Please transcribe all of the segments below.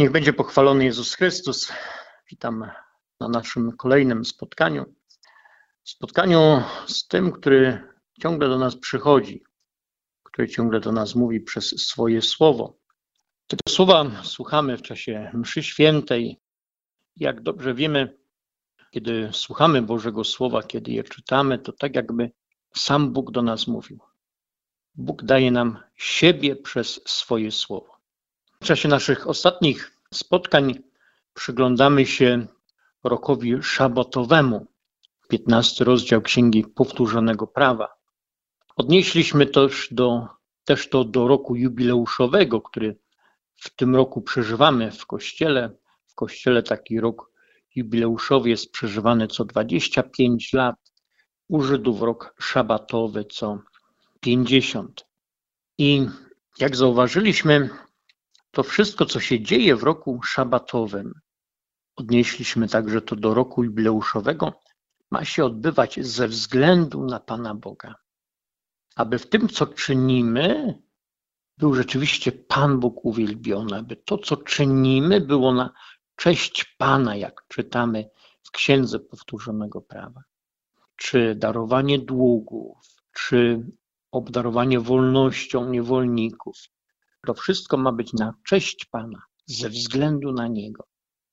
Niech będzie pochwalony Jezus Chrystus. Witam na naszym kolejnym spotkaniu. Spotkaniu z tym, który ciągle do nas przychodzi, który ciągle do nas mówi przez swoje słowo. Tego słowa słuchamy w czasie mszy świętej. Jak dobrze wiemy, kiedy słuchamy Bożego Słowa, kiedy je czytamy, to tak jakby sam Bóg do nas mówił. Bóg daje nam siebie przez swoje słowo. W czasie naszych ostatnich spotkań przyglądamy się rokowi szabatowemu, 15 rozdział Księgi Powtórzonego Prawa. Odnieśliśmy też to do roku jubileuszowego, który w tym roku przeżywamy w Kościele. W Kościele taki rok jubileuszowy jest przeżywany co 25 lat. U Żydów rok szabatowy co 50. I jak zauważyliśmy, to wszystko, co się dzieje w roku szabatowym, odnieśliśmy także to do roku jubileuszowego, ma się odbywać ze względu na Pana Boga. Aby w tym, co czynimy, był rzeczywiście Pan Bóg uwielbiony, aby to, co czynimy, było na cześć Pana, jak czytamy w Księdze Powtórzonego Prawa. Czy darowanie długów, czy obdarowanie wolnością niewolników. To wszystko ma być na cześć Pana, ze względu na Niego.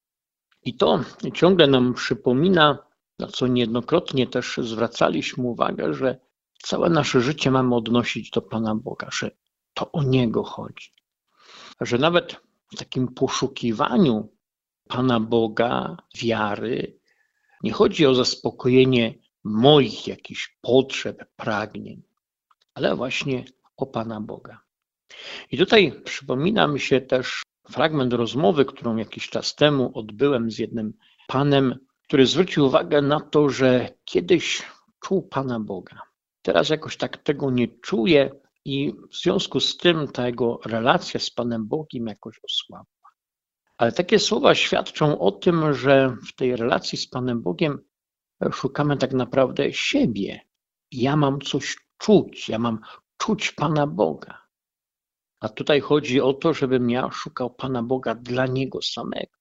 I to ciągle nam przypomina, na co niejednokrotnie też zwracaliśmy uwagę, że całe nasze życie mamy odnosić do Pana Boga, że to o Niego chodzi. Że nawet w takim poszukiwaniu Pana Boga, wiary, nie chodzi o zaspokojenie moich jakichś potrzeb, pragnień, ale właśnie o Pana Boga. I tutaj przypomina mi się też fragment rozmowy, którą jakiś czas temu odbyłem z jednym panem, który zwrócił uwagę na to, że kiedyś czuł Pana Boga. Teraz jakoś tak tego nie czuje i w związku z tym ta jego relacja z Panem Bogiem jakoś osłabła. Ale takie słowa świadczą o tym, że w tej relacji z Panem Bogiem szukamy tak naprawdę siebie. Ja mam coś czuć, ja mam czuć Pana Boga. A tutaj chodzi o to, żebym ja szukał Pana Boga dla Niego samego.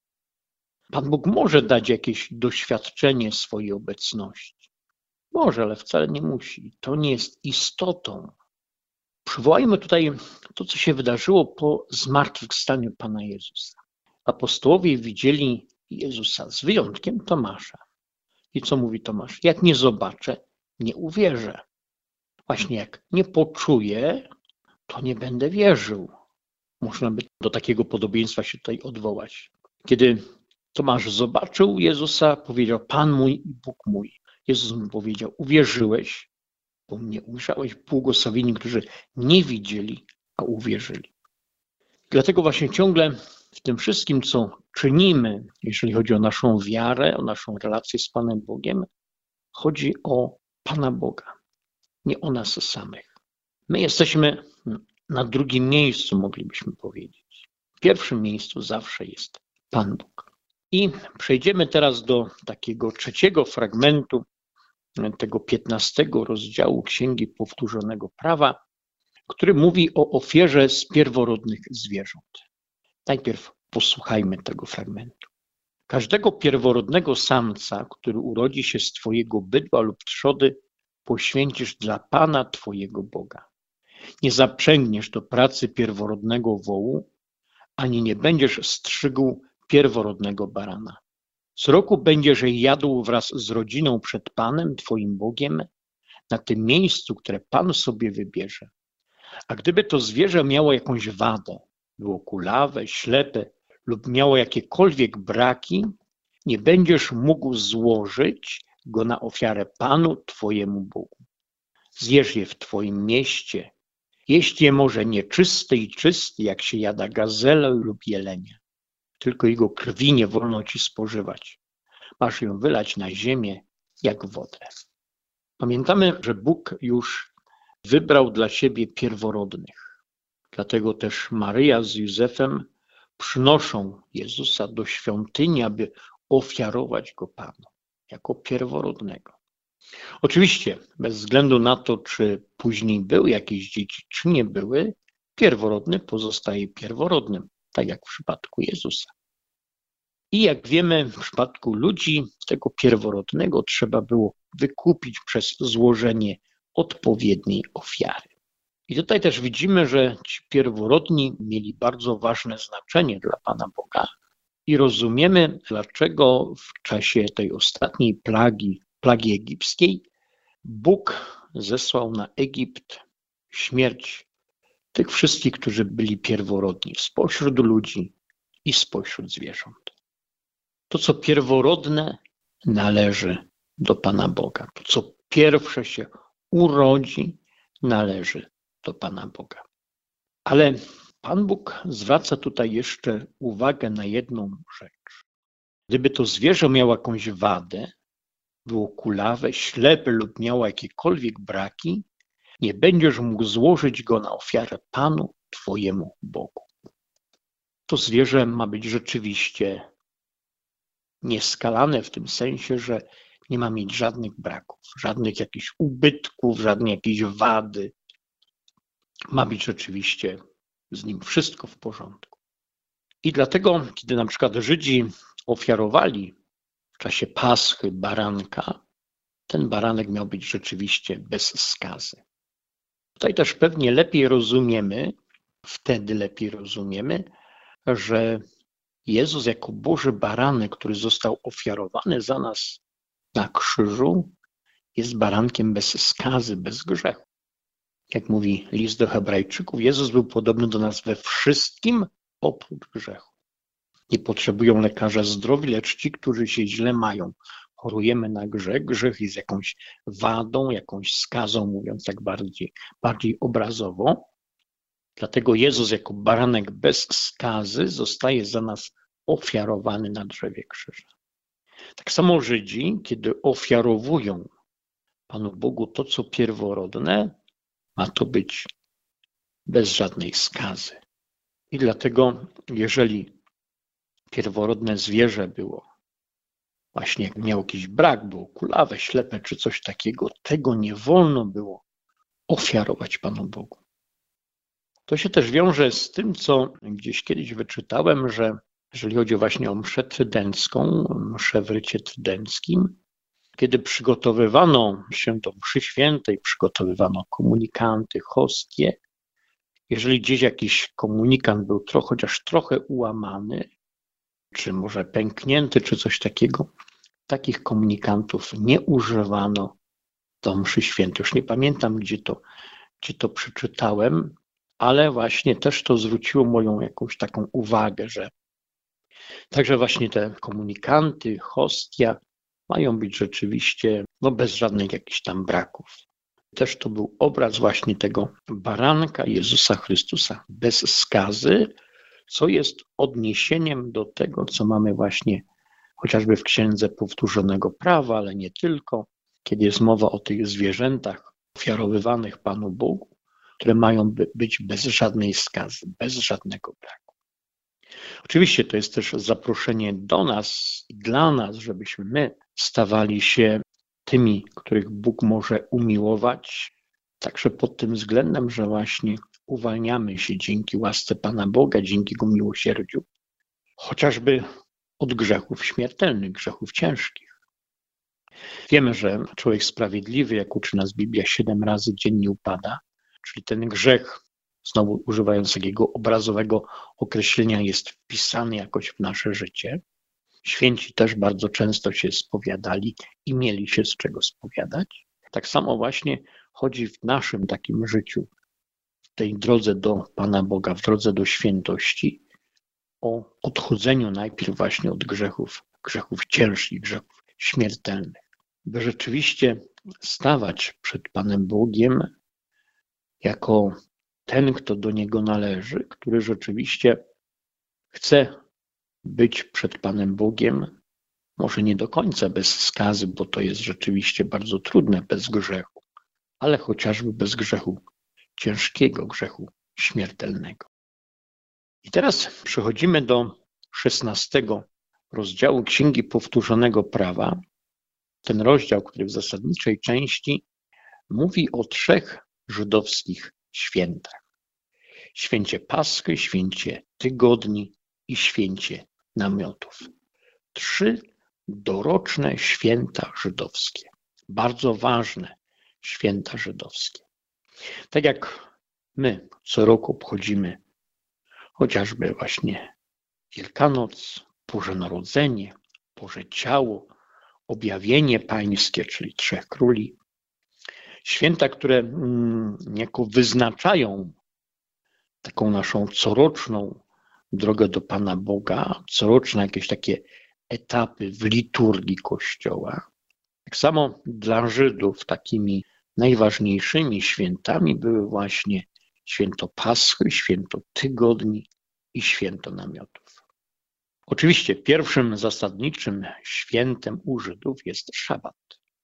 Pan Bóg może dać jakieś doświadczenie swojej obecności. Może, ale wcale nie musi. To nie jest istotą. Przywołajmy tutaj to, co się wydarzyło po zmartwychwstaniu Pana Jezusa. Apostołowie widzieli Jezusa z wyjątkiem Tomasza. I co mówi Tomasz? Jak nie zobaczę, nie uwierzę. Właśnie jak nie poczuję, to nie będę wierzył. Można by do takiego podobieństwa się tutaj odwołać. Kiedy Tomasz zobaczył Jezusa, powiedział: Pan mój i Bóg mój. Jezus mu powiedział: uwierzyłeś, bo mnie ujrzałeś. Błogosławieni, którzy nie widzieli, a uwierzyli. Dlatego właśnie ciągle w tym wszystkim, co czynimy, jeżeli chodzi o naszą wiarę, o naszą relację z Panem Bogiem, chodzi o Pana Boga, nie o nas samych. My jesteśmy na drugim miejscu, moglibyśmy powiedzieć. W pierwszym miejscu zawsze jest Pan Bóg. I przejdziemy teraz do takiego trzeciego fragmentu tego 15 rozdziału Księgi Powtórzonego Prawa, który mówi o ofierze z pierworodnych zwierząt. Najpierw posłuchajmy tego fragmentu. Każdego pierworodnego samca, który urodzi się z twojego bydła lub trzody, poświęcisz dla Pana twojego Boga. Nie zaprzęgniesz do pracy pierworodnego wołu, ani nie będziesz strzygł pierworodnego barana. Co roku będziesz je jadł wraz z rodziną przed Panem twoim Bogiem na tym miejscu, które Pan sobie wybierze. A gdyby to zwierzę miało jakąś wadę, było kulawe, ślepe lub miało jakiekolwiek braki, nie będziesz mógł złożyć go na ofiarę Panu twojemu Bogu. Zjesz je w twoim mieście. Jeść je może nieczysty i czysty, jak się jada gazelę lub jelenia. Tylko jego krwi nie wolno ci spożywać. Masz ją wylać na ziemię jak wodę. Pamiętamy, że Bóg już wybrał dla siebie pierworodnych. Dlatego też Maryja z Józefem przynoszą Jezusa do świątyni, aby ofiarować go Panu jako pierworodnego. Oczywiście, bez względu na to, czy później były jakieś dzieci, czy nie były, pierworodny pozostaje pierworodnym. tak jak w przypadku Jezusa. I jak wiemy, w przypadku ludzi tego pierworodnego trzeba było wykupić przez złożenie odpowiedniej ofiary. I tutaj też widzimy, że ci pierworodni mieli bardzo ważne znaczenie dla Pana Boga i rozumiemy, dlaczego w czasie tej ostatniej plagi egipskiej, Bóg zesłał na Egipt śmierć tych wszystkich, którzy byli pierworodni spośród ludzi i spośród zwierząt. To, co pierworodne, należy do Pana Boga. To, co pierwsze się urodzi, należy do Pana Boga. Ale Pan Bóg zwraca tutaj jeszcze uwagę na jedną rzecz. Gdyby to zwierzę miało jakąś wadę, było kulawe, ślepe lub miało jakiekolwiek braki, nie będziesz mógł złożyć go na ofiarę Panu, Twojemu Bogu. To zwierzę ma być rzeczywiście nieskalane w tym sensie, że nie ma mieć żadnych braków, żadnych jakichś ubytków, żadnej jakiejś wady. Ma być rzeczywiście z nim wszystko w porządku. I dlatego, kiedy na przykład Żydzi ofiarowali w czasie Paschy baranka, ten baranek miał być rzeczywiście bez skazy. Tutaj też pewnie wtedy lepiej rozumiemy, że Jezus jako Boży baranek, który został ofiarowany za nas na krzyżu, jest barankiem bez skazy, bez grzechu. Jak mówi list do Hebrajczyków, Jezus był podobny do nas we wszystkim oprócz grzechu. Nie potrzebują lekarza zdrowi, lecz ci, którzy się źle mają. Chorujemy na grzech. Grzech jest jakąś wadą, jakąś skazą, mówiąc tak bardziej obrazowo. Dlatego Jezus jako baranek bez skazy zostaje za nas ofiarowany na drzewie krzyża. Tak samo Żydzi, kiedy ofiarowują Panu Bogu to, co pierworodne, ma to być bez żadnej skazy. I dlatego, jeżeli pierworodne zwierzę było, właśnie jak miał jakiś brak, było kulawe, ślepe czy coś takiego, tego nie wolno było ofiarować Panu Bogu. To się też wiąże z tym, co gdzieś kiedyś wyczytałem, że jeżeli chodzi właśnie o mszę trydencką, mszę w rycie trydenckim, kiedy przygotowywano się do mszy świętej, przygotowywano komunikanty, hostie, jeżeli gdzieś jakiś komunikant był chociaż trochę ułamany, czy może pęknięty, czy coś takiego, takich komunikantów nie używano do mszy świętej. Już nie pamiętam, gdzie to przeczytałem, ale właśnie też to zwróciło moją jakąś taką uwagę, że także właśnie te komunikanty, hostia mają być rzeczywiście bez żadnych jakichś tam braków. Też to był obraz właśnie tego baranka Jezusa Chrystusa bez skazy, co jest odniesieniem do tego, co mamy właśnie chociażby w Księdze Powtórzonego Prawa, ale nie tylko, kiedy jest mowa o tych zwierzętach ofiarowywanych Panu Bogu, które mają być bez żadnej skazy, bez żadnego braku. Oczywiście to jest też zaproszenie do nas i dla nas, żebyśmy my stawali się tymi, których Bóg może umiłować, także pod tym względem, że właśnie uwalniamy się dzięki łasce Pana Boga, dzięki Jego miłosierdziu, chociażby od grzechów śmiertelnych, grzechów ciężkich. Wiemy, że człowiek sprawiedliwy, jak uczy nas Biblia, 7 razy dziennie upada, czyli ten grzech, znowu używając takiego obrazowego określenia, jest wpisany jakoś w nasze życie. Święci też bardzo często się spowiadali i mieli się z czego spowiadać. Tak samo właśnie chodzi w naszym takim życiu, w tej drodze do Pana Boga, w drodze do świętości, o odchodzeniu najpierw właśnie od grzechów ciężkich, grzechów śmiertelnych, by rzeczywiście stawać przed Panem Bogiem jako ten, kto do Niego należy, który rzeczywiście chce być przed Panem Bogiem, może nie do końca bez skazy, bo to jest rzeczywiście bardzo trudne bez grzechu, ale chociażby bez grzechu ciężkiego, grzechu śmiertelnego. I teraz przechodzimy do 16 rozdziału Księgi Powtórzonego Prawa. Ten rozdział, który w zasadniczej części mówi o 3 żydowskich świętach. święcie Paschy, święcie Tygodni i święcie Namiotów. 3 doroczne święta żydowskie, bardzo ważne święta żydowskie. Tak jak my co roku obchodzimy chociażby właśnie Wielkanoc, Boże Narodzenie, Boże Ciało, Objawienie Pańskie, czyli Trzech Króli. Święta, które niejako wyznaczają taką naszą coroczną drogę do Pana Boga, coroczne jakieś takie etapy w liturgii Kościoła. Tak samo dla Żydów takimi najważniejszymi świętami były właśnie święto Paschy, święto Tygodni i święto Namiotów. Oczywiście pierwszym zasadniczym świętem u Żydów jest szabat,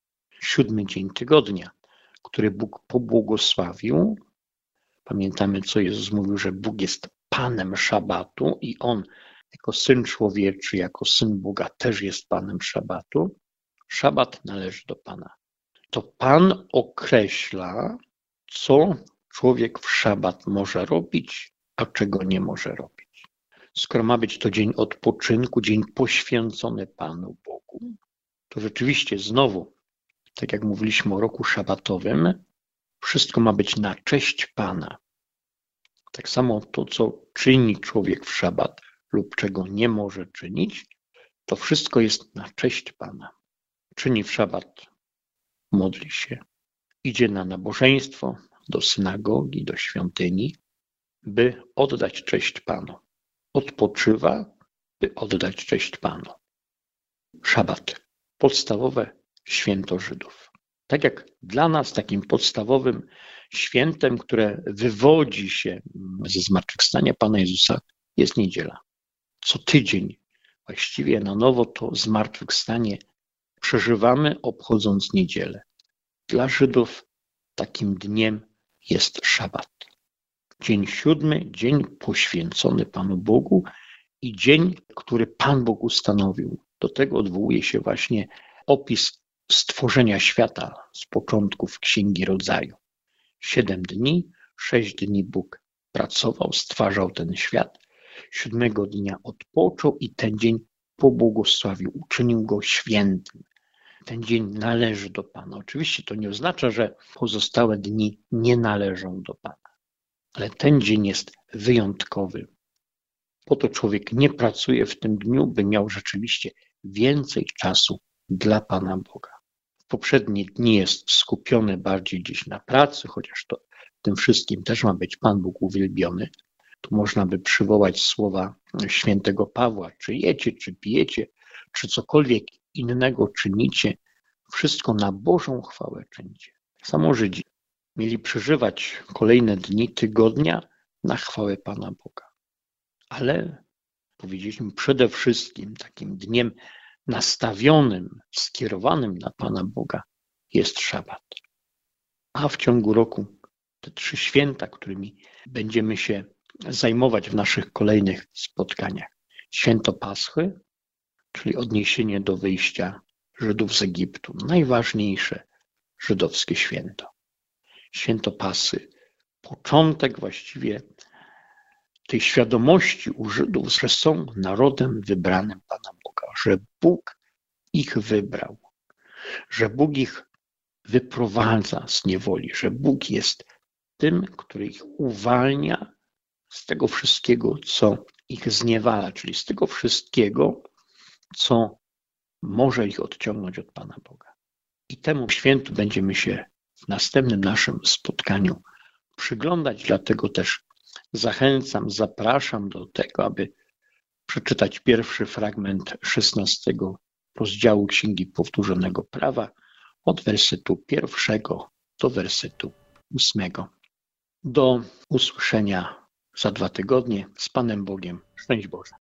7 dzień tygodnia, który Bóg pobłogosławił. Pamiętamy, co Jezus mówił, że Bóg jest Panem szabatu i On jako Syn Człowieczy, jako Syn Boga też jest Panem szabatu. Szabat należy do Pana. To Pan określa, co człowiek w szabat może robić, a czego nie może robić. Skoro ma być to dzień odpoczynku, dzień poświęcony Panu Bogu, to rzeczywiście znowu, tak jak mówiliśmy o roku szabatowym, wszystko ma być na cześć Pana. Tak samo to, co czyni człowiek w szabat lub czego nie może czynić, to wszystko jest na cześć Pana. Czyni w szabat, modli się, idzie na nabożeństwo, do synagogi, do świątyni, by oddać cześć Panu. Odpoczywa, by oddać cześć Panu. Szabat, podstawowe święto Żydów. Tak jak dla nas takim podstawowym świętem, które wywodzi się ze zmartwychwstania Pana Jezusa, jest niedziela. Co tydzień właściwie na nowo to zmartwychwstanie przeżywamy, obchodząc niedzielę. Dla Żydów takim dniem jest szabat. Dzień 7, dzień poświęcony Panu Bogu i dzień, który Pan Bóg ustanowił. Do tego odwołuje się właśnie opis stworzenia świata z początków Księgi Rodzaju. 7 dni, 6 dni Bóg pracował, stwarzał ten świat. 7 dnia odpoczął i ten dzień pobłogosławił, uczynił go świętym. Ten dzień należy do Pana. Oczywiście to nie oznacza, że pozostałe dni nie należą do Pana. Ale ten dzień jest wyjątkowy. Po to człowiek nie pracuje w tym dniu, by miał rzeczywiście więcej czasu dla Pana Boga. W poprzednie dni jest skupiony bardziej gdzieś na pracy, chociaż to w tym wszystkim też ma być Pan Bóg uwielbiony. Tu można by przywołać słowa świętego Pawła, czy jecie, czy pijecie, czy cokolwiek innego czynicie, wszystko na Bożą chwałę czynicie. Tak samo Żydzi mieli przeżywać kolejne dni tygodnia na chwałę Pana Boga. Ale powiedzieliśmy przede wszystkim takim dniem nastawionym, skierowanym na Pana Boga jest szabat. A w ciągu roku te 3 święta, którymi będziemy się zajmować w naszych kolejnych spotkaniach. Święto Paschy, czyli odniesienie do wyjścia Żydów z Egiptu. Najważniejsze żydowskie święto. Święto Pasy, początek właściwie tej świadomości u Żydów, że są narodem wybranym Pana Boga, że Bóg ich wybrał, że Bóg ich wyprowadza z niewoli, że Bóg jest tym, który ich uwalnia z tego wszystkiego, co ich zniewala, czyli z tego wszystkiego, co może ich odciągnąć od Pana Boga. I temu świętu będziemy się w następnym naszym spotkaniu przyglądać, dlatego też zachęcam, zapraszam do tego, aby przeczytać pierwszy fragment 16 rozdziału Księgi Powtórzonego Prawa od wersetu 1 do wersetu 8. Do usłyszenia za 2 tygodnie. Z Panem Bogiem. Szczęść Boże.